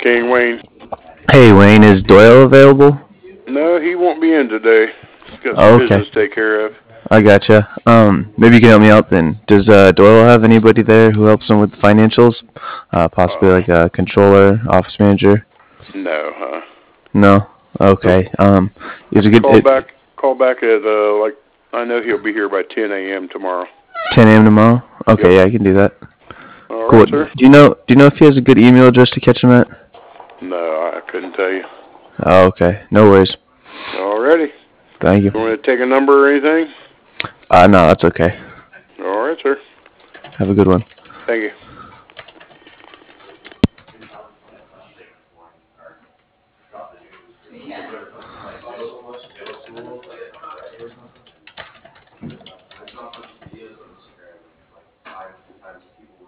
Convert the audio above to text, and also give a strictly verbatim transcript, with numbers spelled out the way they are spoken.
King Wayne. Hey Wayne, is Doyle available? No, he won't be in today. He's got some Oh, okay, business to take care of. I gotcha. Um, maybe you can help me out then. Does uh, Doyle have anybody there who helps him with financials? Uh, possibly Uh, like a controller, office manager? no, huh? No. Nope. Okay. Um, is it good? Call It, back. Call back at uh like I know he'll be here by ten a m tomorrow. ten a m tomorrow. Yep. Okay, yeah, I can do that. All right, Cool. Do sir. you know? Do you know if he has a good email address to catch him at? No, I couldn't tell you. Oh, okay. No worries. Alrighty. Thank You you. want to take a number or anything? Uh, no, that's okay. All right, sir. Have a good one. Thank you.